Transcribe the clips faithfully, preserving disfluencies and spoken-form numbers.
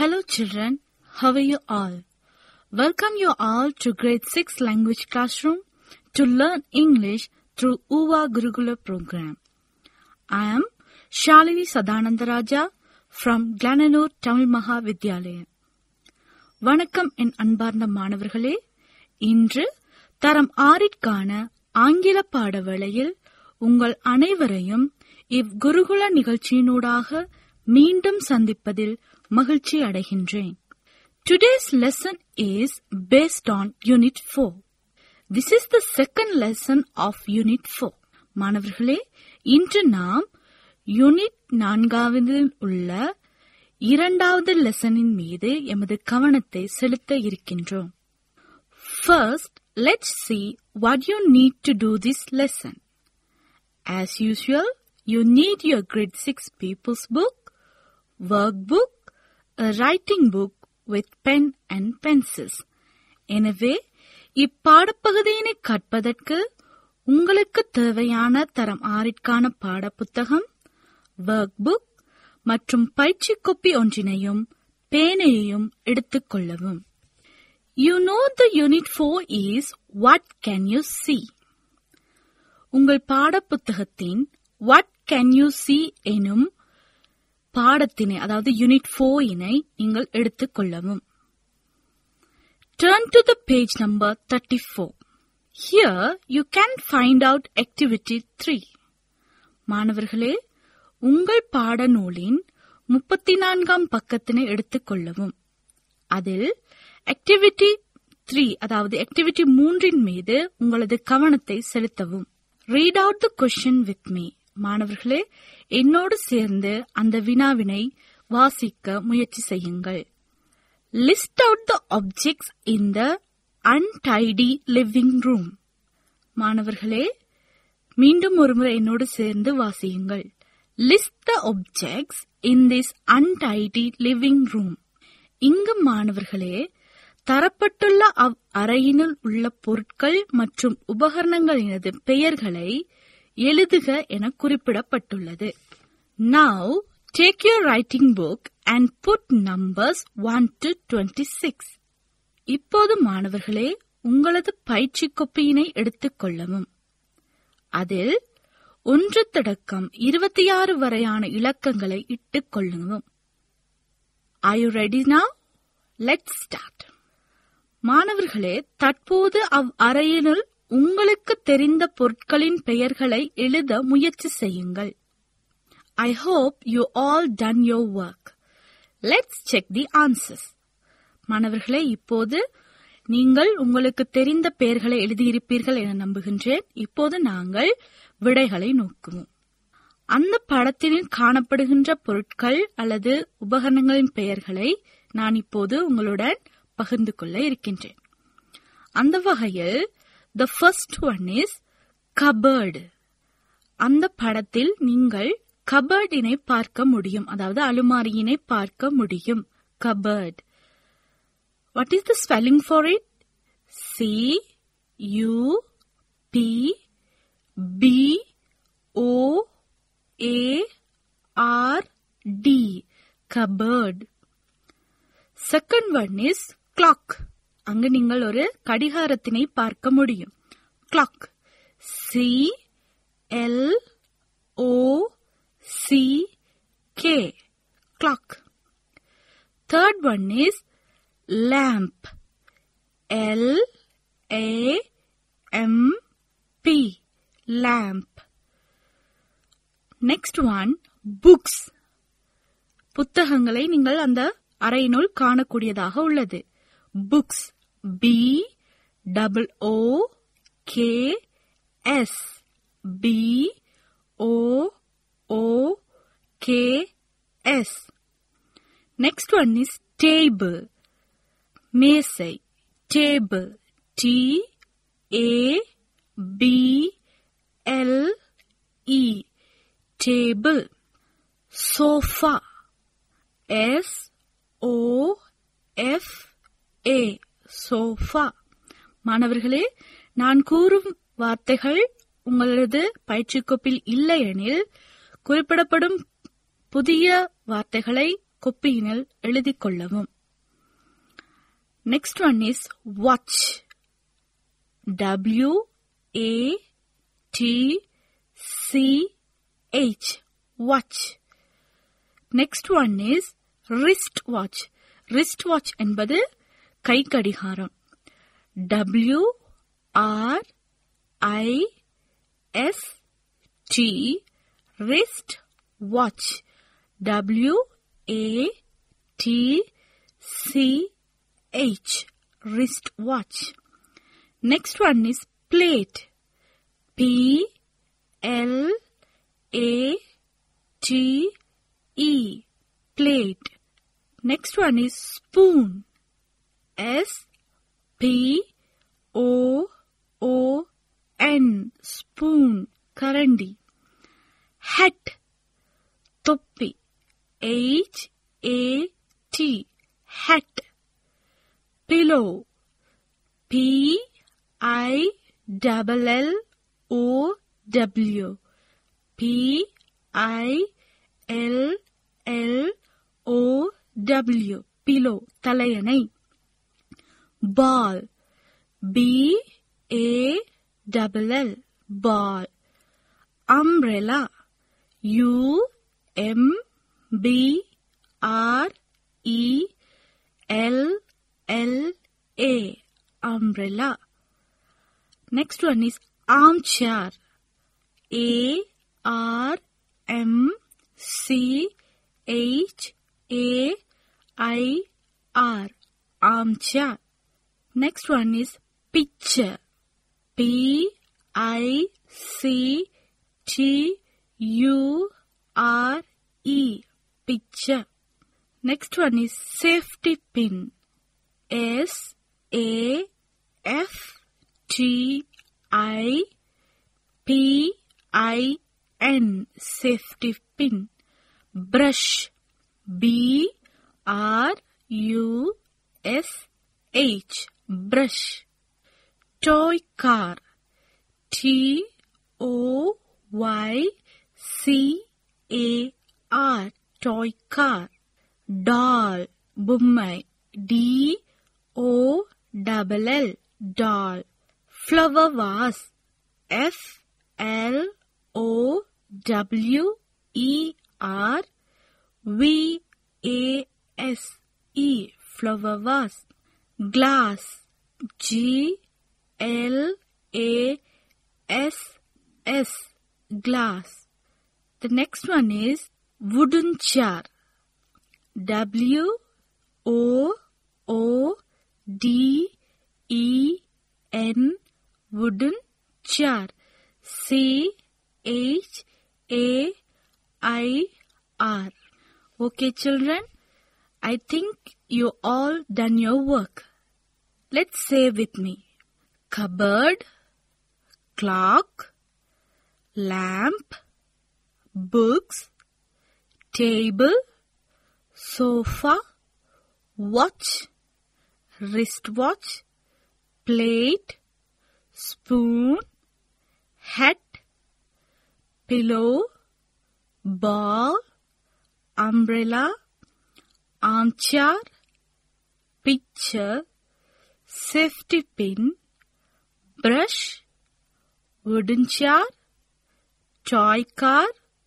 Hello children, how are you all? Welcome you all to grade six language classroom to learn English through U V A Gurukula program. I am Shalini Sadanandaraja from Glenanur Tamil Maha Vidyalaya. வணக்கம் என் அன்பார்ந்த மாணவர்களே, இன்று தரம் ஆறிற்கான ஆங்கில பாட வேளையில் உங்கள் அனைவரையும் இவ்குருகுல நிகழ்ச்சியினூடாக மீண்டும் சந்திப்பதில் மகிழ்ச்சி அடைகின்றேன். Today's lesson is based on Unit four. This is the second lesson of Unit four. மாணவர்களே, இன்று நாம் யூனிட் நான்காவதில் உள்ள இரண்டாவது லெசனின் மீது எமது கவனத்தை செலுத்த இருக்கின்றோம். First, let's see what you need to do this lesson. As usual, you need your grade six people's book, workbook, a writing book with pen and pencils. எனவே இப்பாடப்பகுதியினை கற்பதற்கு உங்களுக்கு தேவையான தரம் ஆறிற்கான பாட புத்தகம், workbook மற்றும் பயிற்சி கோப்பி ஒன்றினையும் பேனையையும் எடுத்துக் கொள்ளவும். You know the unit four is what can you see? உங்கள் பாட புத்தகத்தின் what can you see எனும் பாடத்தினை, அதாவது யூனிட் four இனை நீங்கள் எடுத்துக் கொள்ளவும். Turn to the page number thirty-four. Here you can find out activity three. மாணவர்களே, உங்கள் பாடநூலின் முப்பத்தி நான்காம் பக்கத்தினை எடுத்துக் கொள்ளவும். அதில் ஆக்டிவிட்டி த்ரீ, அதாவது ஆக்டிவிட்டி மூன்றின் மீது உங்களது கவனத்தை செலுத்தவும். Read out the question with me. மாணவர்களே, என்னோடு சேர்ந்து அந்த வினாவினை வாசிக்க முயற்சி செய்யுங்கள். List out the objects in the untidy living room. மாணவர்களே, மீண்டும் ஒருமுறை என்னோடு சேர்ந்து வாசியுங்கள். List the objects in this untidy living room. இங்கு மாணவர்களே, தரப்பட்டுள்ள அவ் அறையினுள் உள்ள பொருட்கள் மற்றும் உபகரணங்களினது பெயர்களை எழுதுக என குறிப்பிடப்பட்டுள்ளது. Now take your writing book and put numbers one to twenty-six. இப்போது மாணவர்களே, உங்களது பயிற்சி கோப்பியினை எடுத்துக் கொள்ளவும். அதில் ஒன்று தொடக்கம் இருபத்தி ஆறு வரையான இலக்கங்களை இட்டுக் கொள்ளுங்கள். Are you ready now? Let's start. மாணவர்களே, தற்போது அவ் அறையினுள் உங்களுக்கு தெரிந்த பொருட்களின் பெயர்களை எழுத முயற்சி செய்யுங்கள். I hope you all done your work. Let's check the answers. மாணவர்களே, இப்போது நீங்கள் உங்களுக்கு தெரிந்த பெயர்களை எழுதியிருப்பீர்கள் என நம்புகின்றேன். இப்போது நாங்கள் விடைகளை நோக்குவோம். அந்த படத்தில் காணப்படுகின்ற பொருட்கள் அல்லது உபகரணங்களின் பெயர்களை நான் இப்போது உங்களுடன் பகிர்ந்து கொள்ள இருக்கின்றேன். அந்த வகையில் the first one is cupboard. அந்த படத்தில் நீங்கள் கபர்டினை பார்க்க முடியும், அதாவது அலுமாரியினை பார்க்க முடியும். cupboard. What is the spelling for it? C U P B O A R D. cupboard. Second one is clock. அங்கு நீங்கள் ஒரு கடிகாரத்தினை பார்க்க முடியும். clock. C L O C K. clock. Third one is lamp. L A M P. lamp. Next one, books. புத்தகங்களை நீங்கள் அந்த அறையினுள் காணக்கூடியதாக உள்ளது. books. B double O K S. B O O K S. Next one is table. மேசை. table. T A B L E. table. sofa. S O F A. sofa. மாணவர்களே, நான் கூறும் வார்த்தைகள் உங்களது பயிற்சி கோப்பில் இல்லையெனில் குறிப்பிடப்படும் புதிய வார்த்தைகளை கொப்பியினில் எழுதிக் கொள்ளவும். Next one is watch. W A T C H watch. Next one is wrist watch. Wrist watch என்பது கை கடிகாரம். W R I S T wrist watch. W A T C H wrist watch. Next one is plate. P L A T E plate. Next one is spoon. S P O O N spoon karandi. Hat toppi. H A T hat. Pillow. P I double L O W. P I L L O W. Pillow. தலையணை. Ball. B A double L. Ball. Umbrella. U M B R E L L A. Umbrella. Next one is armchair. A R M C H A I R. Armchair. Next one is picture. P I C T U R E. Picture. Next one is safety pin. S A F T I P I N. Safety pin. Brush. B R U S H. Brush. Toy car. T O Y C A R. Toy car. Doll. Bummai. D O double L. Doll. Flower vase. F L O W E R V A S E. Flower vase. Glass. G L A S S. Glass. The next one is wooden chair. W O O D E N. Wooden chair. C H A I R. Okay, children, I think you all done your work. Let's say with me. Cupboard, clock, lamp, books, table, sofa, watch, wristwatch, plate, spoon, hat, pillow, ball, umbrella, armchair, picture, safety pin, brush, wooden chair, toy car,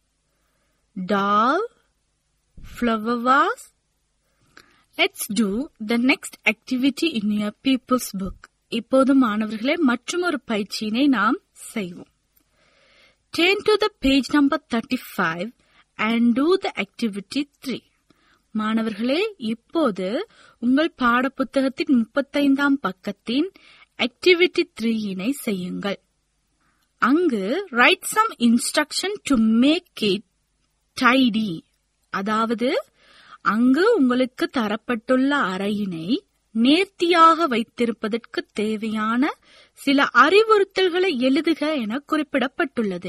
doll, flower vase. Let's do the next activity in your people's book. இப்போது மாணவர்களே மற்றொரு பயிற்சியினை நாம் செய்வோம். Turn to the page number thirty-five and do the activity three. மாணவர்களே இப்போது உங்கள் பாடப்புத்தகத்தின் முப்பத்தைந்தாம் பக்கத்தின் activity three-னை செய்யுங்கள். அங்கு write some instruction to make it tidy. அதாவது அங்கு உங்களுக்கு தரப்பட்டுள்ள அறையினை நேர்த்தியாக வைத்திருப்பதற்கு தேவையான சில அறிவுறுத்தல்களை எழுதுக என குறிப்பிடப்பட்டுள்ளது.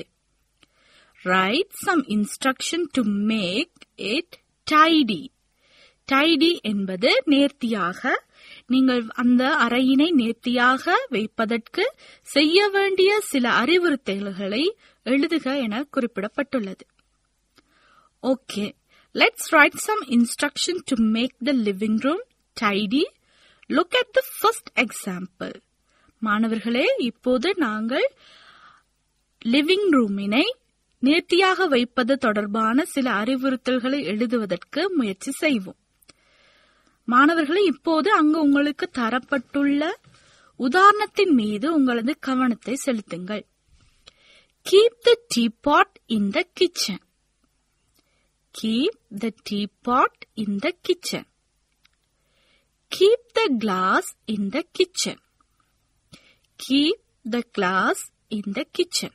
Write some instruction to make it tidy. Tidy என்பது நேர்த்தியாக, நீங்கள் அந்த அறையினை நேர்த்தியாக வைப்பதற்கு செய்ய வேண்டிய சில அறிவுறுத்தல்களை எழுதுக என குறிப்பிடப்பட்டுள்ளது. Okay, Let's write some instruction to make the living room tidy. Look at the first example. மாணவர்களே, இப்போது நாங்கள் லிவிங் ரூமினை நேர்த்தியாக வைப்பது தொடர்பான சில அறிவுறுத்தல்களை எழுதுவதற்கு முயற்சி செய்வோம். மாணவர்களே, இப்போது அங்கு உங்களுக்கு தரப்பட்டுள்ள உதாரணத்தின் மீது உங்களது கவனத்தை செலுத்துங்கள். Keep the teapot in the kitchen. Keep the teapot in the kitchen. Keep the glass in the kitchen. Keep the glass in the kitchen.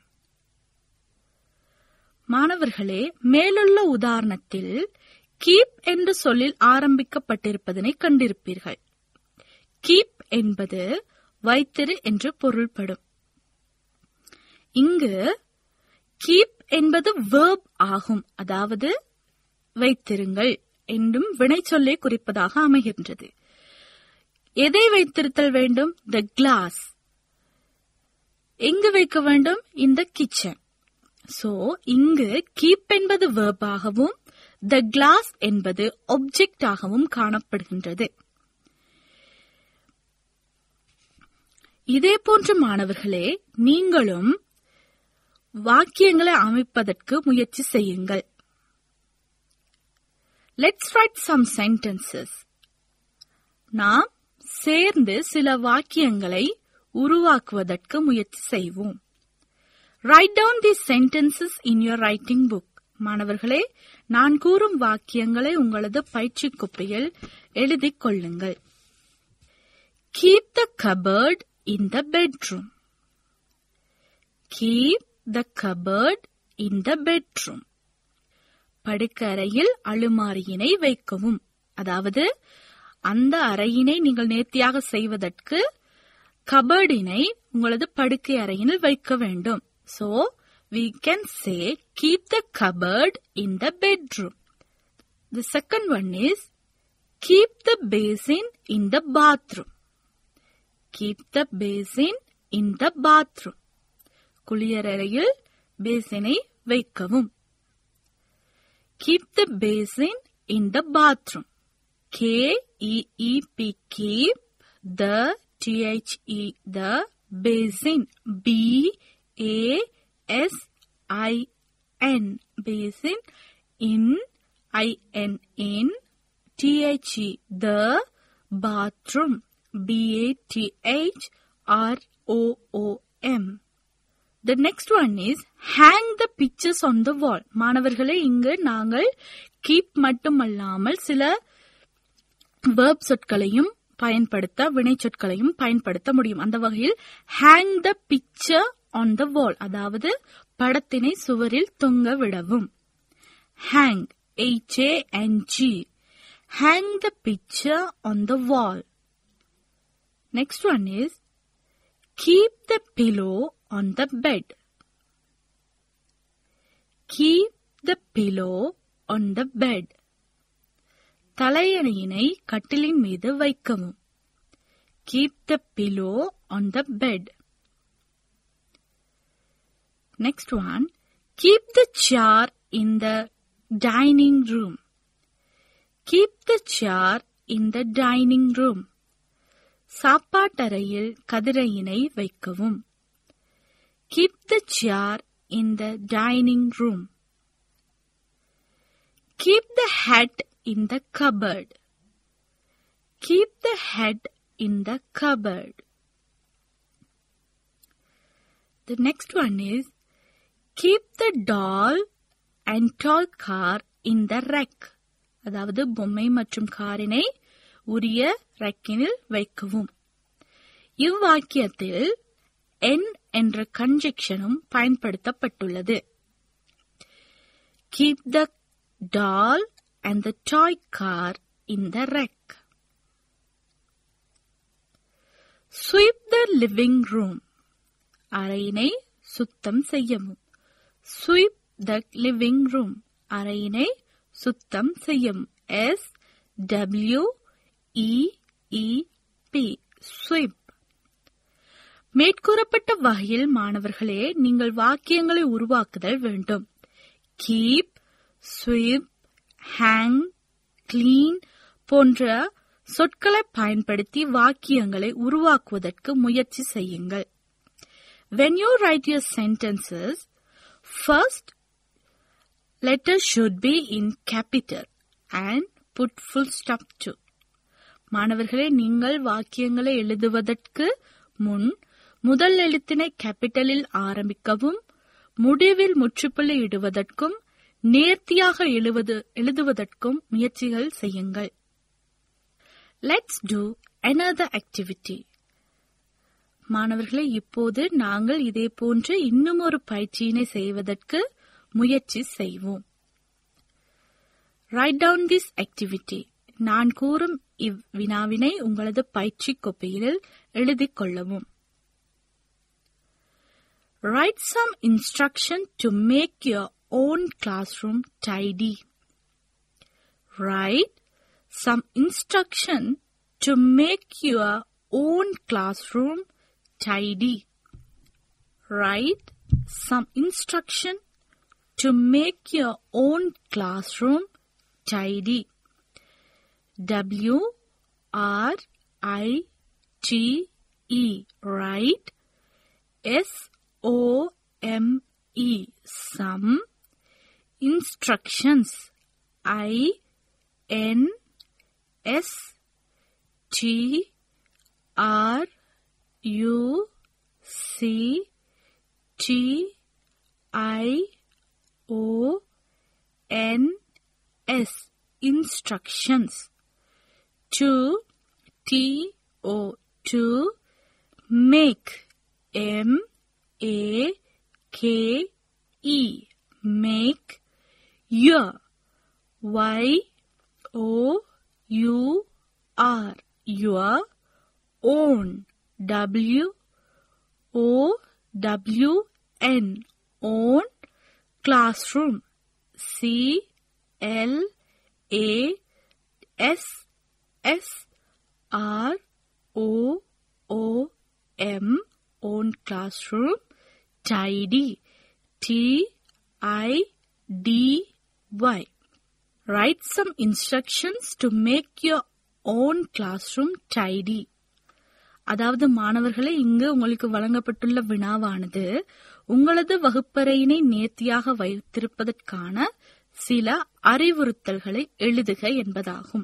மாணவர்களே, மேலுள்ள உதாரணத்தில் கீப் என்ற சொல்லில் ஆரம்பிக்கப்பட்டிருப்பதனை கண்டிருப்பீர்கள். கீப் என்பது வைத்திரு என்று பொருள்படும். இங்கு கீப் என்பது verb ஆகும், அதாவது வைத்திருங்கள் என்றும் வினை சொல்லை குறிப்பதாக அமைகின்றது. எதை வைத்திருத்தல் வேண்டும்? The glass. எங்கு வைக்க வேண்டும்? In the kitchen. So, இங்கு keep என்பது verb ஆகவும் the glass என்பது object ஆகவும் காணப்படுகின்றது. இதே போன்ற மாணவர்களே, நீங்களும் வாக்கியங்களை அமைப்பதற்கு முயற்சி செய்யுங்கள். Let's write some sentences. நாம் சேர்ந்து சில வாக்கியங்களை உருவாக்குவதற்கு முயற்சி செய்வோம். Write down these sentences in your writing book. மாணவர்களே, நான் கூறும் வாக்கியங்களை உங்களது பயிற்சி கோப்பையில் எழுதிக் கொள்ளுங்கள். Keep the cupboard in the bedroom. Keep the cupboard in the bedroom. படுக்கறையில் அலுமாரியினை வைக்கவும். அதாவது அந்த அறையினை நீங்கள் நேர்த்தியாக செய்வதற்கு கபர்டினை உங்களது படுக்கை அறையினில் வைக்க வேண்டும். So, we can say keep the cupboard in the bedroom. The second one is keep the basin in the bathroom. Keep the basin in the bathroom. குளியலறையில் பேசினை வைக்கவும். Keep the basin in the bathroom. K E E P, keep, the, T H E, the, basin, B A S I N, basin, in, I N, in, T H E, the, bathroom, B A T H R O O M. The next one is hang the pictures on the wall. மாணவர்களே, இங்கு நாங்கள் keep மட்டுமல்லாமல் சில verb சொற்களையும் பயன்படுத்த, வினை சொற்களையும் பயன்படுத்த முடியும். அந்த வகையில் hang the picture on the wall, அதாவது படத்தினை சுவரில் தொங்க விடவும். Hang, H A N G, hang the picture on the wall. Next one is keep the pillow on the bed. Keep the pillow on the bed. தலையணையினை கட்டிலின் மீது வைக்கவும். Keep the pillow on the bed. Next one, keep the chair in the dining room. Keep the chair in the dining room. சாப்பாட்டறையில் கதிரையினை வைக்கவும். Keep the chair in the dining room. Keep the hat in the cupboard. Keep the hat in the cupboard. The next one is keep the doll and toy car in the rack. அதாவது பொம்மை மற்றும் காரினை உரிய ரக்கினில் வைக்கவும். இவ்வாக்கியத்தில் N என்ற கன்ஜெக்ஷனும் பயன்படுத்தப்பட்டுள்ளது. Keep the doll and the toy car in the rack. Sweep the living room. அறையினை சுத்தம் செய்யவும். Sweep the living room. அறையினை சுத்தம் செய்யவும். S W E E P, sweep. மேற்கூறப்பட்ட வகையில் மாணவர்களே, நீங்கள் வாக்கியங்களை உருவாக்குதல் வேண்டும். Keep, sweep hang, clean போன்ற சொற்களை பயன்படுத்தி வாக்கியங்களை உருவாக்குவதற்கு முயற்சி செய்யுங்கள். When you write your sentences, first letter should be in capital and put full stop to. மாணவர்களே, நீங்கள் வாக்கியங்களை எழுதுவதற்கு முன் முதல் எழுத்தினை கேபிட்டலில் ஆரம்பிக்கவும் முடிவில் முற்றுப்புள்ளி இடுவதற்கும் நேர்த்தியாக எழுவது எழுதுவதற்கும் முயற்சிகள் செய்யுங்கள். Let's do another activity. மாணவர்களே, இப்போது நாங்கள் இதே போன்ற இன்னும் ஒரு பயிற்சியினை செய்வதற்கு முயற்சி செய்வோம். Write down this activity. நான் கூறும் இவ்வினாவினை உங்களது பயிற்சி கோப்பையில் எழுதிக் கொள்ளவும். Write some instruction to make your own classroom tidy. Write some instruction to make your own classroom tidy. Write some instruction to make your own classroom tidy. W R I T E. Write. S O M E. Some. Instructions. I N S T R U C T I O N S. Instructions. To, T O, to, make, M A K E, make, your, Y O U R, your, own, W O W N, own, classroom, C L A S S R O O M, own classroom, tidy, T I D Y. Write some instructions to make your own classroom tidy. அதாவது மாணவர்களே, இங்கு உங்களுக்கு வழங்கப்பட்டுள்ள வினாவானது உங்களது வகுப்பறையினை நேர்த்தியாக வைத்திருப்பதற்கான சில அறிவுறுத்தல்களை எழுதுக என்பதாகும்.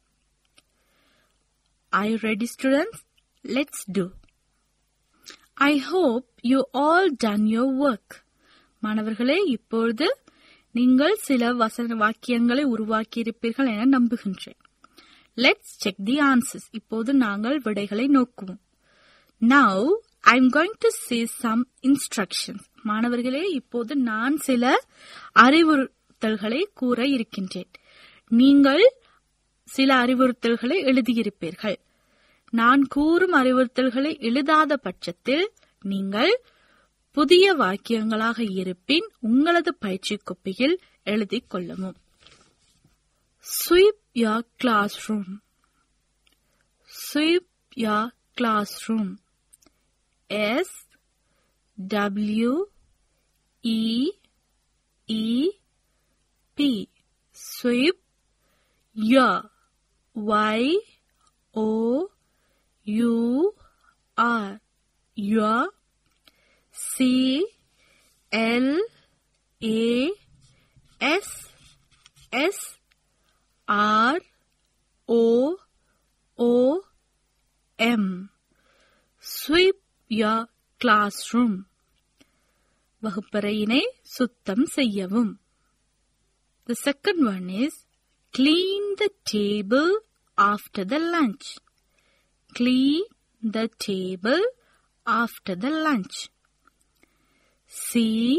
Are you ready, students? Let's do. I hope you all done your work. மாணவர்களே, இப்பொழுது நீங்கள் சில வசன வாக்கியங்களை உருவாக்கியிருப்பீர்கள் என நம்புகின்றேன். Let's check the answers. இப்போது நாங்கள் விடைகளை நோக்குவோம். Now I'm going to say some instructions. மாணவர்களே, இப்போது நான் சில அறிவுறுத்தல்களை கூற இருக்கின்றேன். நீங்கள் சில அறிவுறுத்தல்களை எழுதியிருப்பீர்கள். நான் கூறும் அறிவுறுத்தல்களை எழுதாத பட்சத்தில் நீங்கள் புதிய வாக்கியங்களாக இருப்பின் உங்களது பயிற்சி கோப்பையில் எழுதிக் கொள்ளவும். Sweep your classroom. Sweep your classroom. S W E E P. Sweep. Your. Y O U R. Your. C L A S S R O O M. Sweep your classroom. வகுப்பறையினை சுத்தம் செய்யவும். The second one is clean the table after the lunch. Clean the table after the lunch. C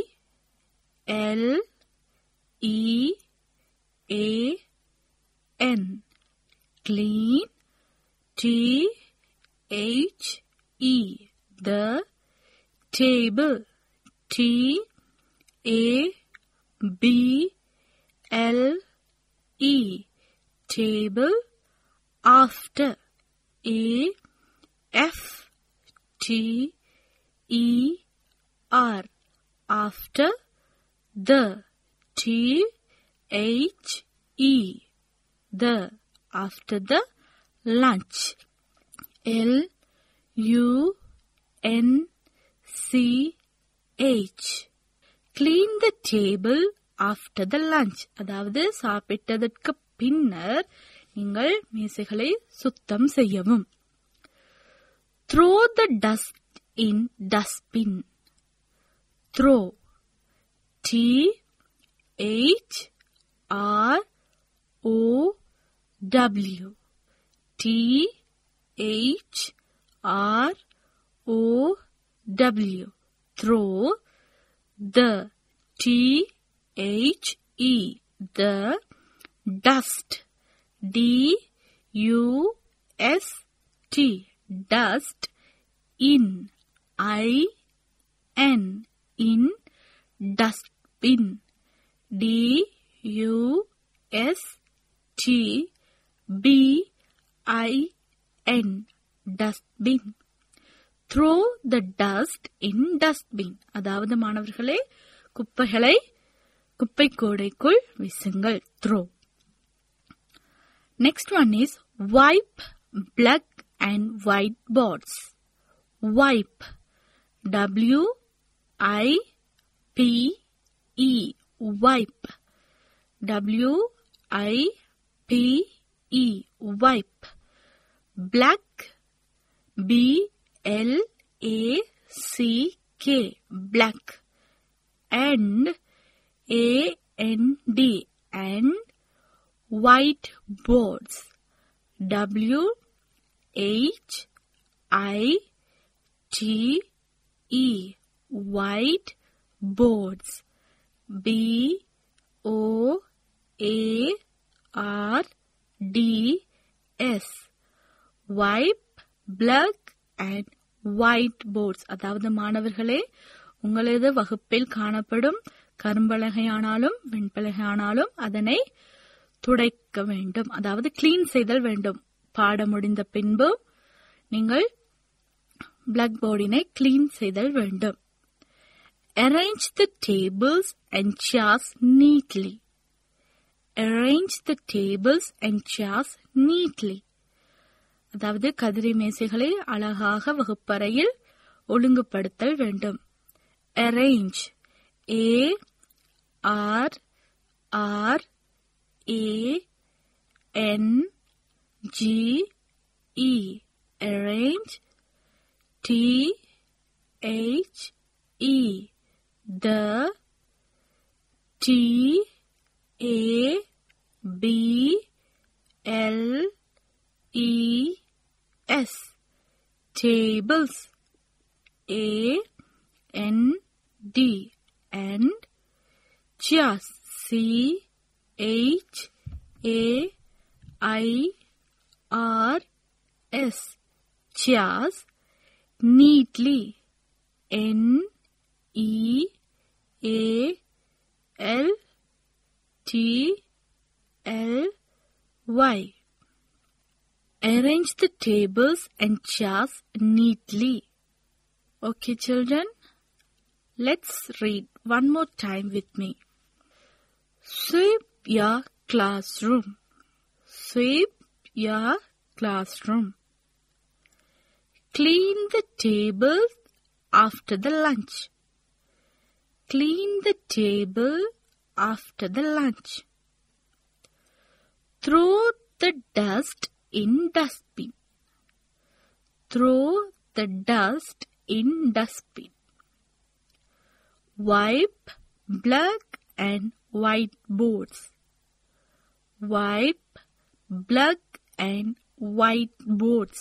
L E A N. Clean. T H E. The table. T A B L E. Table. After. A F T E R. After. The. T H E. The. After the lunch. L. U. N. C. H. Clean the table after the lunch. அதாவது சாப்பிட்டதற்கு பின்னர் நீங்கள் மேசைகளை சுத்தம் செய்யவும். Throw the dust in dustbin. Throw. T. H. R. O. W. T. H. R. O. W. Throw. The. T. H. E. The. Dust. D. U. S. T. Dust. In. I. N. In. Dustbin. D. U. S. T. B. I. N. Dustbin. Throw the dust in dustbin. அதாவது மாணவர்களே, குப்பைகளை குப்பை கூடைக்குள் வீசுங்கள். Throw. Next one is wipe black and white boards. Wipe. W I P E. Wipe. W I P E. Wipe. Black. B L A C K. Black. And A N D. And white boards. W H I T E. White boards. B O A R D S. Wipe black and white boards. அதாவது மாணவர்களே, உங்களது வகுப்பில் காணப்படும் கரும்பலகையானாலும் வெண்பலகையானாலும் அதனை துடைக்க வேண்டும். அதாவது clean செய்தல் வேண்டும். பாடம் முடிந்த பின்பு நீங்கள் பிளாக் போர்டினை கிளீன் செய்தல் வேண்டும். Arrange the tables and chairs neatly. Arrange the tables and chairs neatly. அதாவது கதிரை மேசைகளை அழகாக வகுப்பறையில் ஒழுங்குபடுத்தல் வேண்டும். Arrange. A R R A N G E. Arrange. T H E. The. T A B L E S. Tables. A N D. And chairs. C H A I R S. Chairs. Neatly. N E A L T L Y. Arrange the tables and chairs neatly. Okay, children, let's read one more time with me. Sweep your classroom. Sweep your classroom. Clean the tables after the lunch. Clean the table after the lunch. Throw the dust in dustbin. Throw the dust in dustbin. Wipe black and white boards. Wipe black and white boards.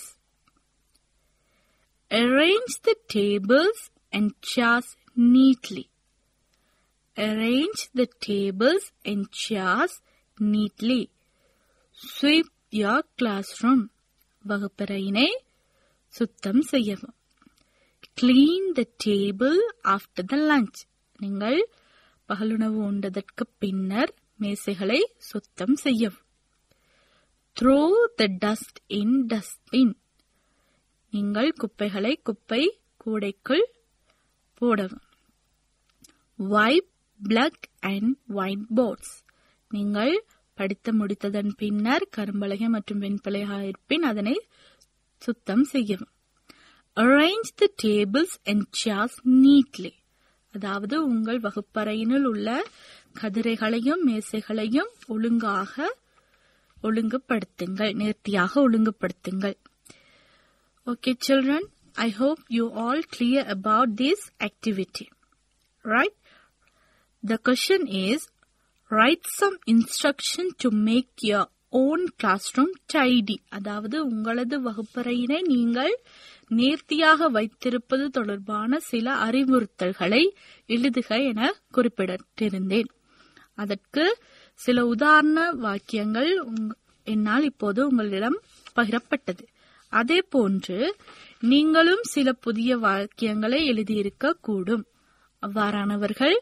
Arrange the tables and chairs neatly. Arrange the tables and chairs neatly. Sweep your classroom. வகுப்பறையினை சுத்தம் செய்யவும். Clean the table after the lunch. நீங்கள் பகலுணவு உண்டதற்கு பின்னர் மேசைகளை சுத்தம் செய்யவும். Throw the dust in dustbin. நீங்கள் குப்பைகளை குப்பை கூடைக்குள் போடவும். Wipe black and white boards. நீங்கள் படித்து முடித்ததன் பின்னர் கரும்பலகை மற்றும் வெண்பலகை இருப்பின் அதனை சுத்தம் செய்யவும். Arrange the tables and chairs neatly. அதாவது உங்கள் வகுப்பறையினுள் உள்ள கதிரைகளையும் மேசைகளையும் ஒழுங்காக ஒழுங்குபடுத்துங்கள், நேர்த்தியாக ஒழுங்குபடுத்துங்கள். Okay children, I hope you all clear about this activity. Right? The question is, write some instruction to make your own classroom tidy. அதாவது உங்களது வகுப்பறையினை நீங்கள் நேர்த்தியாக வைத்திருப்பது தொடர்பான சில அறிவுறுத்தல்களை எழுதுக என குறிப்பிட்டிருந்தேன். அதற்கு சில உதாரண வாக்கியங்கள் என்னால் இப்போது உங்களிடம் பகிரப்பட்டது. அதே போன்று நீங்களும் சில புதிய வாக்கியங்களை எழுதியிருக்க கூடும். அவ்வாறானவர்கள்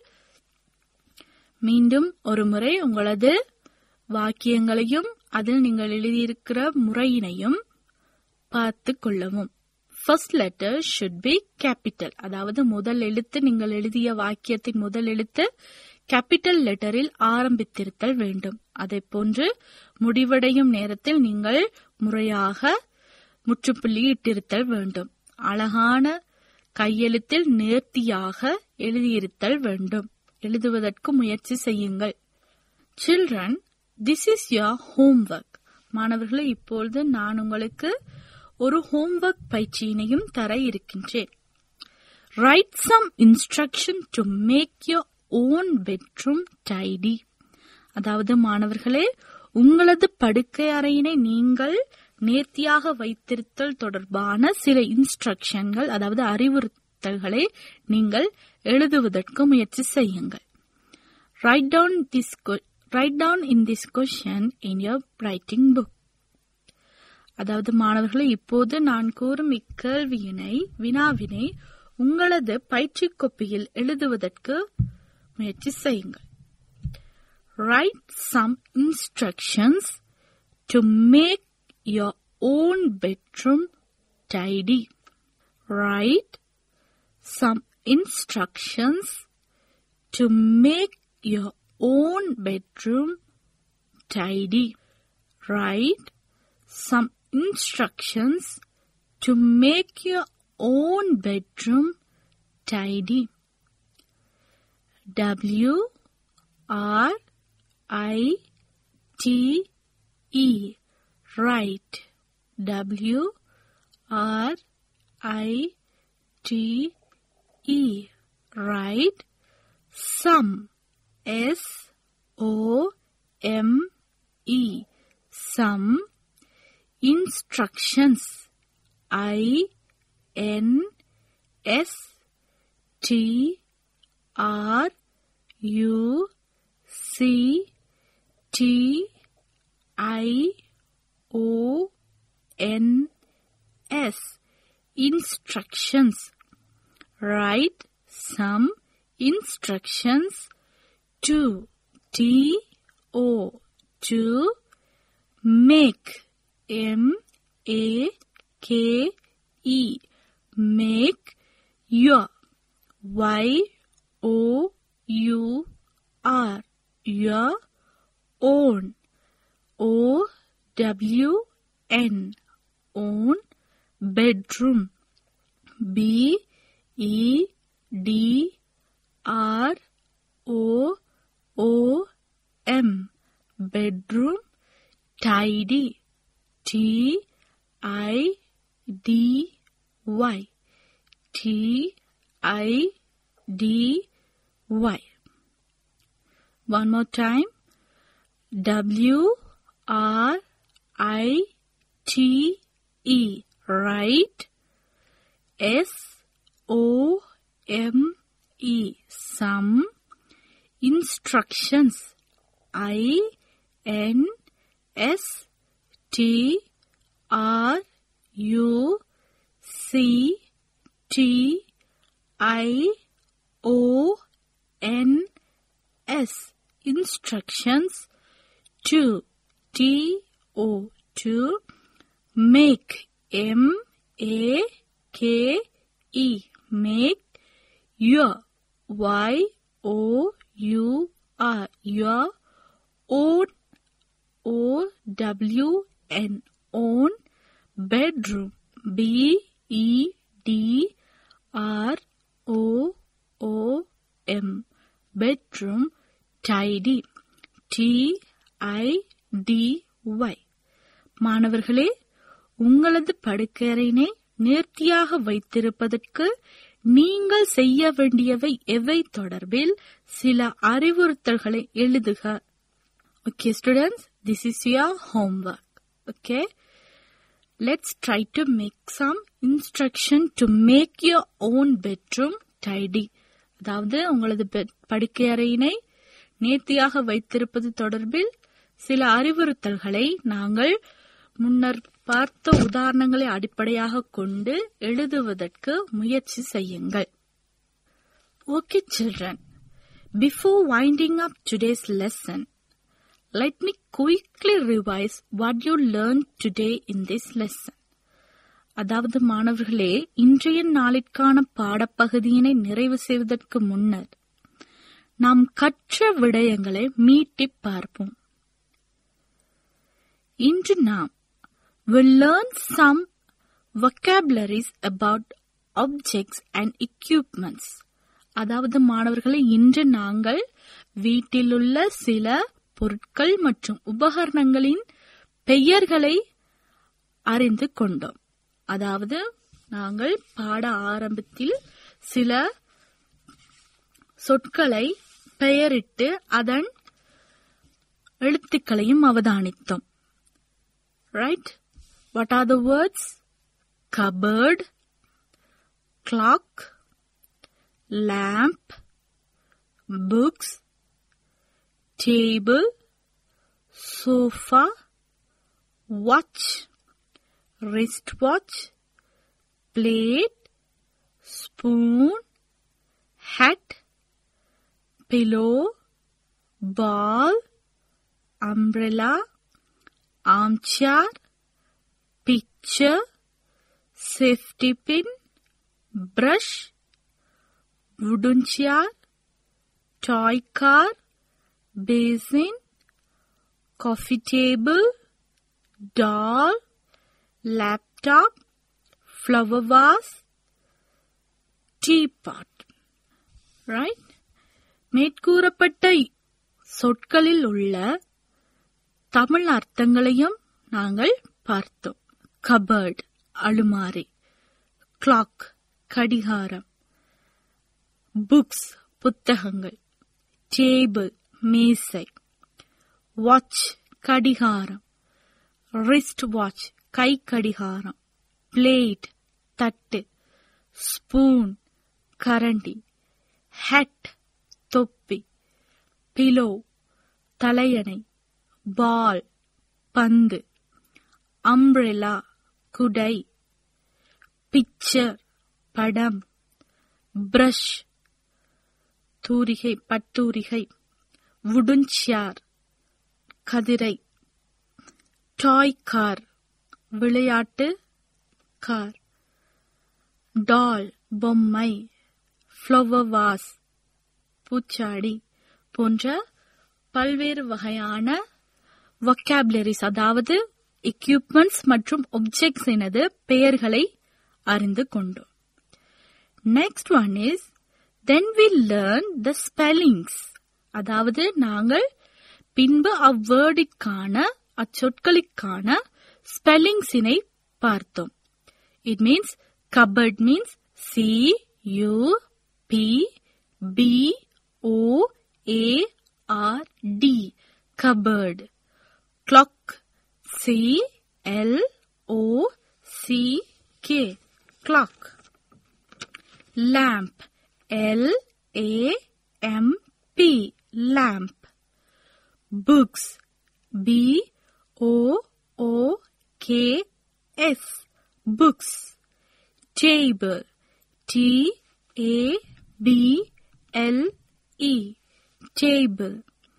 மீண்டும் ஒரு முறை உங்களது வாக்கியங்களையும் அதில் நீங்கள் எழுதியிருக்கிற முறையினையும் பார்த்து கொள்ளவும். First letter should be capital. அதாவது முதல் எழுத்து, நீங்கள் எழுதிய வாக்கியத்தின் முதல் எழுத்து கேபிட்டல் லெட்டரில் ஆரம்பித்திருத்தல் வேண்டும். அதே போன்று முடிவடையும் நேரத்தில் நீங்கள் முறையாக முற்றுப்புள்ளி இட்டிருத்தல் வேண்டும். அழகான கையெழுத்தில் நேர்த்தியாக எழுதியிருத்தல் வேண்டும். எழுதுவதற்கு முயற்சி செய்யுங்கள். Children, this is your homework. மாணவர்களே, இப்பொழுது நான் உங்களுக்கு ஒரு ஹோம்வொர்க் பயிற்சியினையும் தர இருக்கின்றேன். Write some instruction to make your own bedroom tidy. அதாவது மாணவர்களே, உங்களது படுக்கை அறையினை நீங்கள் நேர்த்தியாக வைத்திருத்தல் தொடர்பான சில இன்ஸ்ட்ரக்ஷன்கள், அதாவது அறிவுறுத்தல்களை நீங்கள் எழுதுவதற்கு முயற்சி செய்யுங்கள். Write down this write down in this question in your writing book. அதாவது மாணவர்களே, இப்போது நான் கூறும் இக்கேள்வியினை வினாவினை உங்களது பயிற்சி கோப்பியில் எழுதுவதற்கு முயற்சி செய்யுங்கள். Write some instructions to make your own bedroom tidy. Write some instructions to make your own bedroom tidy. Write some instructions to make your own bedroom tidy. W R I T E. Write. W R I T E. Write. Some. S O M E. Some. Instructions. I N S T R U C T I O N S. Instructions. Write some instructions to T O to make. M A K E. Make your. Y O U R. Your own. O W N. Own. Bedroom. B E D R O O M. Bedroom. Tidy. T I D Y. T I D Y. One more time. W R I T E. Write. S O M E. Some. Instructions. I N S T R U C T I O N S. Instructions to. T O to make. M A K E. Make your. Y O U R. Your own O W N, own. Bedroom, B E D R O O M, bedroom. Tidy, T I D Y. மாணவர்களே, உங்களது படுக்கையறையினை நேர்த்தியாக வைத்திருப்பதற்கு நீங்கள் செய்ய வேண்டியவை எவை தொடர்பில் சில அறிவுறுத்தல்களை எழுதுக. Okay students, this is your homework. Okay, let's try to make some instruction to make your own bedroom tidy. அதாவது உங்களது படுக்கையறையினை நேர்த்தியாக வைத்திருப்பது தொடர்பில் சில அறிவுறுத்தல்களை நாங்கள் முன்னர் பார்த்த உதாரணங்களை அடிப்படையாக கொண்டு எழுதுவதற்கு முயற்சி செய்யுங்கள். Okay children, before winding up today's lesson, let me quickly revise what you learned today in this lesson. அதாவது மாணவர்களே, இன்றைய நாளிற்கான பாடப்பகுதியினை நிறைவு செய்வதற்கு முன்னர் நாம் கற்ற விடயங்களை மீட்டி பார்ப்போம். இன்று நாம் will learn some vocabularies about objects and equipments. அதாவது மாணவர்களே, இன்று நாங்கள் வீட்டிலுள்ள சில பொருட்கள் மற்றும் உபகரணங்களின் பெயர்களை அறிந்து கொண்டோம். அதாவது நாங்கள் பாட ஆரம்பத்தில் சில சொற்களை பெயரிட்டு அதன் எழுத்துக்களையும் அவதானித்தோம். Right? What are the words? Cupboard, clock, lamp, books, table, sofa, watch, wristwatch, plate, spoon, hat, pillow, ball, umbrella, armchair, picture, safety pin, brush, wooden chair, toy car, basin, coffee table, doll, laptop, flower vase, teapot. Right? மேற்கூறப்பட்ட சொற்களில் உள்ள தமிழ் அர்த்தங்களையும் நாங்கள் பார்த்தோம். Cupboard, அலுமாரி. Clock, கடிகாரம். Books, புத்தகங்கள். Table, மேசை. Watch, கடிகாரம். ரிஸ்ட் வாட்ச், கை கடிகாரம். பிளேட், தட்டு. ஸ்பூன், கரண்டி. ஹேட், தொப்பி. பிலோ, தலையணை. பால், பந்து. அம்ப்ரெலா, குடை. பிக்சர், படம். பிரஷ், தூரிகை, பட்டூரிகை. வுடன் சேர், கதிரை. டாய் கார், விளையாட்டு கார். டால், பொம்மை. ஃப்ளவர் வாஸ், பூச்சாடி போன்ற பல்வேறு வகையான vocabularies, அதாவது equipments மற்றும் objects எனது பெயர்களை அறிந்து கொண்டோம். Next one is, then we learn the spellings. அதாவது நாங்கள் பின்பு அவ்வர்டிற்கான அச்சொற்களுக்கான ஸ்பெல்லிங்ஸினை பார்த்தோம். It means cupboard means C U P B O A R D, cupboard. Clock, C L O C K, clock. Lamp, L A M P, lamp. Books, B O O K S, books. Table, T A B L E, table.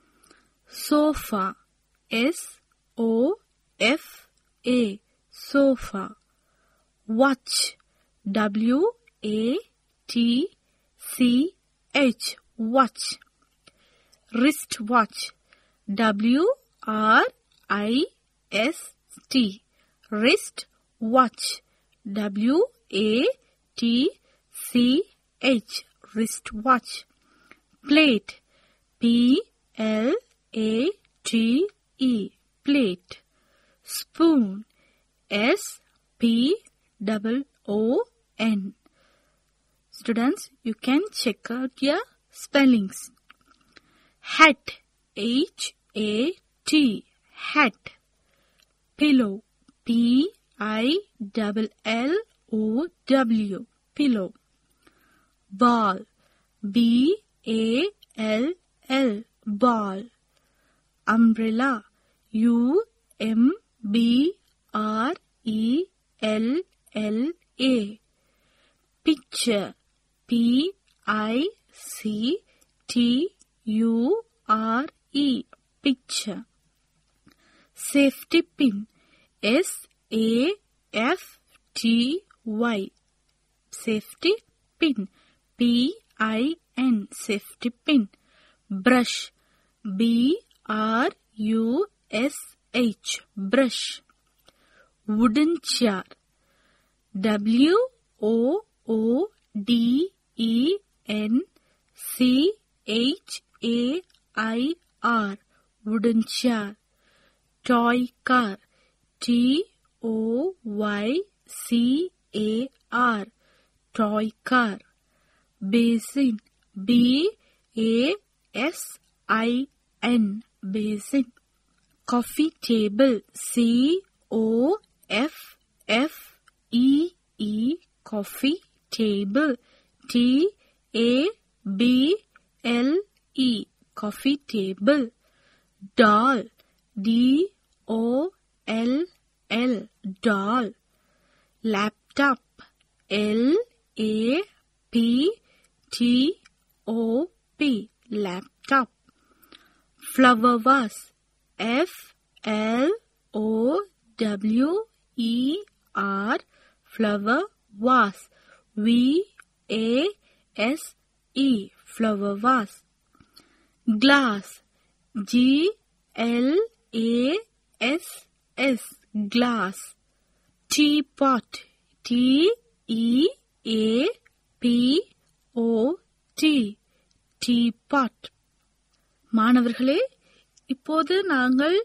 Sofa, S O F A, sofa. Watch, W A T C H, watch. Wrist watch, W R I S T. Wrist watch. W A T C H. Wrist watch. Plate. P L A T E. Plate. Spoon. S P O O N. Students, you can check out your spellings. Hat. H A T. Hat. Pillow. P I L L O W. Pillow. Ball. B A L L. Ball. Umbrella. U M B R E L L A. Picture. P I C T U R E. Picture. Safety pin. S A F T Y. Safety pin. P I N. Safety pin. Brush. B R U S H. Brush. Wooden chair. W O O D E N C H A I R. Wooden chair. Toy car. T O Y C A R. Toy car. Basin. B A S I N. Basin. Coffee table. C O F F E E. Coffee table. T A B L E. Coffee table. Doll. D O L L. Doll. Laptop. L A P T O P. Laptop. Flower vase. F L O W E R. Flower vase. V A S E. Flower vase. Glass. G L A S S. Glass. Teapot. T E A P O T. Teapot. மாணவர்களே, இப்போது நாங்கள்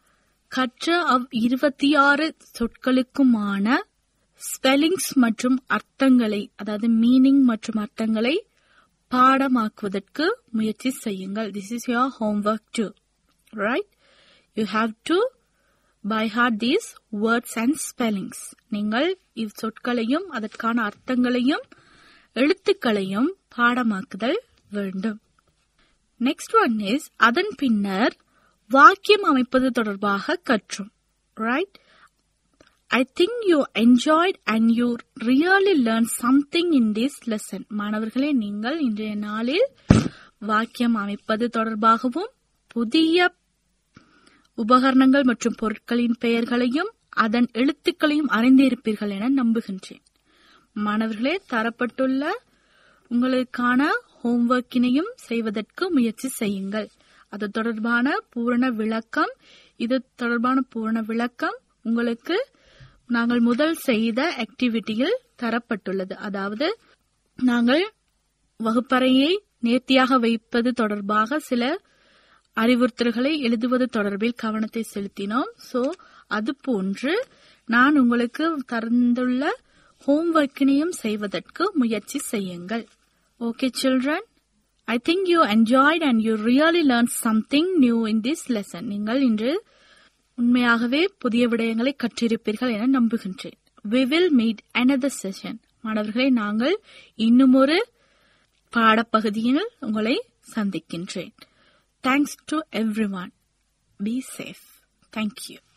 கற்ற அவ் இருபத்தி ஆறு சொற்களுக்குமான spellings மற்றும் அர்த்தங்களை, அதாவது மீனிங் மற்றும் அர்த்தங்களை பாடமாக்குவதற்கு முயற்சி செய்யுங்கள். This is your homework too, right? You have to by heart these words and spellings. நீங்கள் இவ் சொற்களையும் அதற்கான அர்த்தங்களையும் எழுத்துக்களையும் பாடமாக்குதல் வேண்டும். Next one is, அதன் பின்னர் வாக்கியம் அமைப்பது தொடர்பாக கற்றோம். Right? I think you enjoyed and you really learned something in this lesson. மாணவர்களே, நீங்கள் இன்றைய நாளில் வாக்கியம் அமைப்பது தொடர்பாகவும் புதிய உபகரணங்கள் மற்றும் பொருட்களின் பெயர்களையும் அதன் எழுத்துக்களையும் அறிந்திருப்பீர்கள் என நம்புகின்றேன். மாணவர்களே, தரப்பட்டுள்ள உங்களுக்கான ஹோம்வொர்க்கினையும் செய்வதற்கு முயற்சி செய்யுங்கள். அது தொடர்பான பூரண விளக்கம் இது தொடர்பான பூரண விளக்கம் உங்களுக்கு நாங்கள் முதல் செய்த ஆக்டிவிட்டியில் தரப்பட்டுள்ளது. அதாவது நாங்கள் வகுப்பறையை நேர்த்தியாக வைப்பது தொடர்பாக சில அறிவுறுத்தல்களை எழுதுவது தொடர்பில் கவனத்தை செலுத்தினோம். சோ அது போன்று நான் உங்களுக்கு தந்துள்ள ஹோம்வொர்க்கினையும் செய்வதற்கு முயற்சி செய்யுங்கள். Okay children, I think you enjoyed and you really learned something new in this lesson. நீங்கள் இன்று உண்மையாகவே புதிய விடயங்களை கற்றிருப்பீர்கள் என நம்புகின்றேன். We will meet another session. மாணவர்களே, நாங்கள் இன்னும் ஒரு பாடப்பகுதியில் உங்களை சந்திக்கின்றேன். Thanks to everyone. Be safe. Thank you.